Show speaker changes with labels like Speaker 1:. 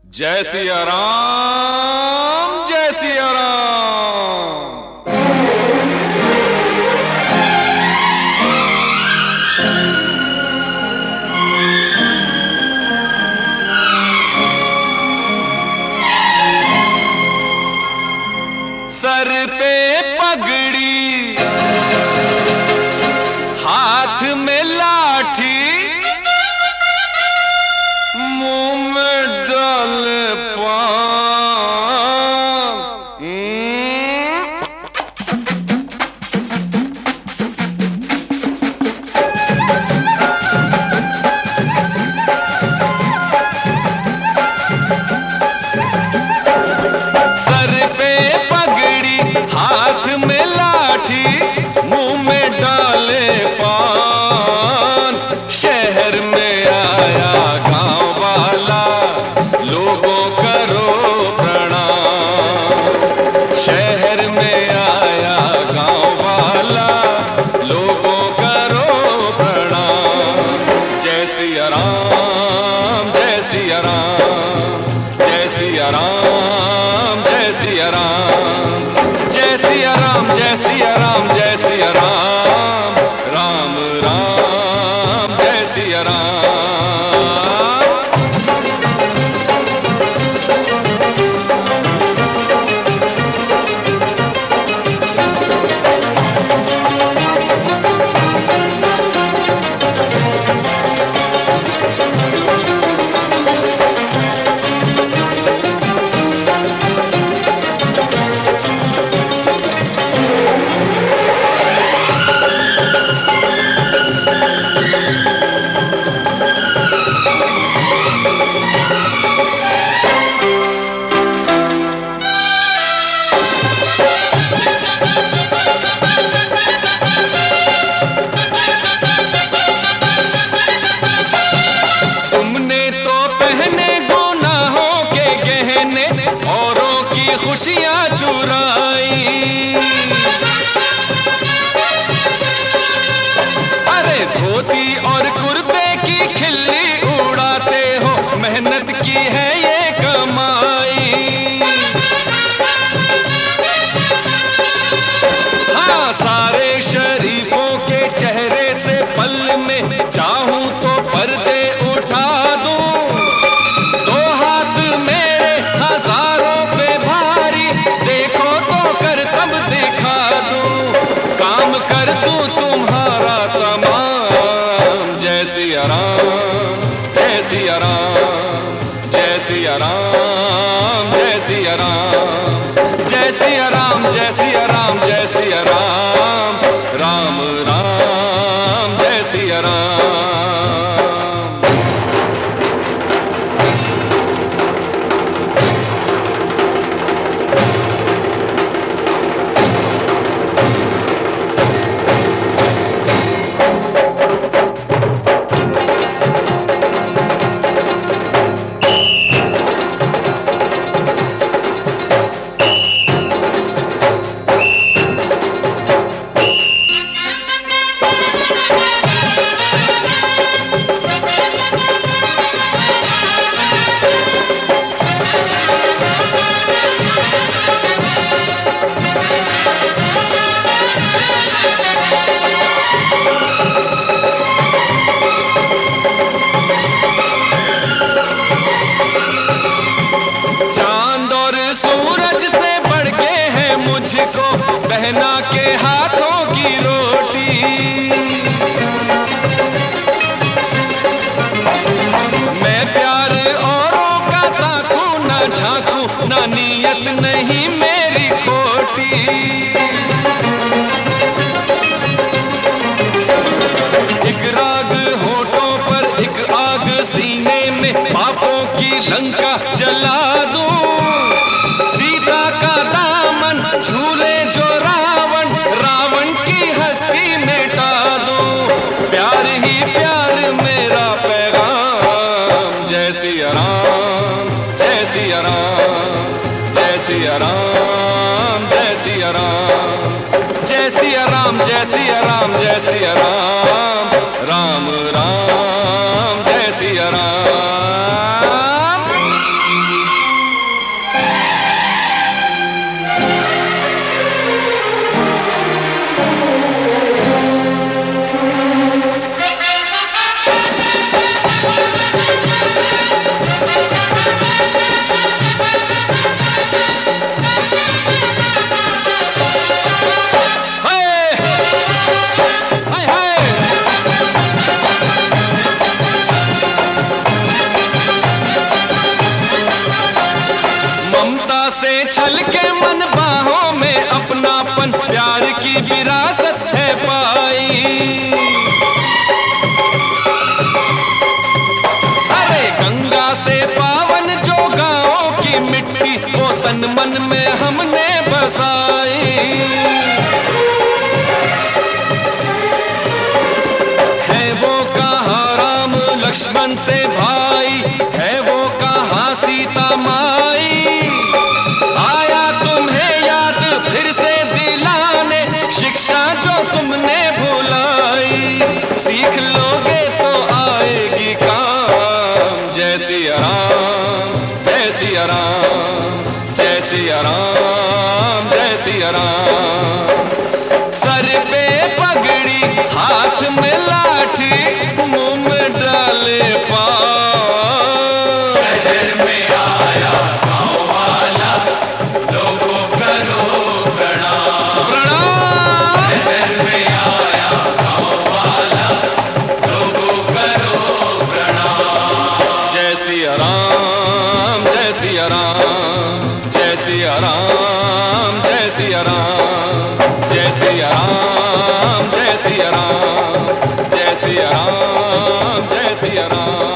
Speaker 1: जय सिया राम, जय सिया राम। सर पे पगड़ी, हाथ में लाठी, मुंह में डाले पान। सर पे पगड़ी, हाथ में लाठी, मुंह में डाले पान। शहर में आया गांव वाला, लोगों करो प्रणाम। शहर में आया गांव वाला, लोगों करो प्रणाम। जय सिया राम, जय सिया राम, जय सिया राम, जय सिया राम, जय सिया राम, जय सिया राम, जय सिया राम, राम राम, जय सिया राम। खुशियां चुराई, अरे धोती और कुर्ते की खिल्ली उड़ाते हो, मेहनत की है ये कमाई। हाँ, सारे शरीफों के चेहरे से पल में चाहूं तो पर्दे उठा दूं। दो हाथ मेरे हजारों पे भारी, देखो तो कर तब दिखा दूं, काम कर दूं तुम्हारा तमाम। जय सिया राम, जय सिया राम, जय सिया राम, जय सिया राम, जय सिया राम, जय सिया राम, जय सिया राम, राम राम, जय सिया राम। मुझको बहना के हाथों की रोटी, मैं प्यार औरों का ताकू ना झांकू, ना नीयत नहीं मेरी खोटी। एक राग होठों पर, एक आग सीने में, पापों की लंका जला दूं। सीता का दामन झूले जो रावण, रावण की हस्ती मिटा दूं। प्यार ही प्यार मेरा पैगाम। जय सिया राम, जय सिया राम, जय सिया राम, जय सिया राम, जय सिया राम, जय सिया राम, जय सिया राम, राम राम, जय सिया राम। गाँव की मिट्टी वो तन मन में हमने बसाई। है वो कहाँ राम लक्ष्मण से भाई, है वो कहाँ सीता माई। आया तुम्हें याद फिर से दिलाने, शिक्षा जो तुमने भुलाई। सीख लोगे तो आएगी काम। जय सिया राम, जय सिया राम, जय सिया राम, जय सिया राम। सर पे पगड़ी, हाथ में लाठी, मुंह में डाले पान।
Speaker 2: शहर में आया गाँव वाला, लोगों करो प्रणाम।
Speaker 1: प्रणाम।
Speaker 2: शहर में आया गाँव वाला, लोगों करो प्रणाम।
Speaker 1: जय सिया राम, जय सिया राम, जय सिया राम, जय सिया राम, जय सिया राम, जय सिया राम, जय सिया राम, जय सिया राम।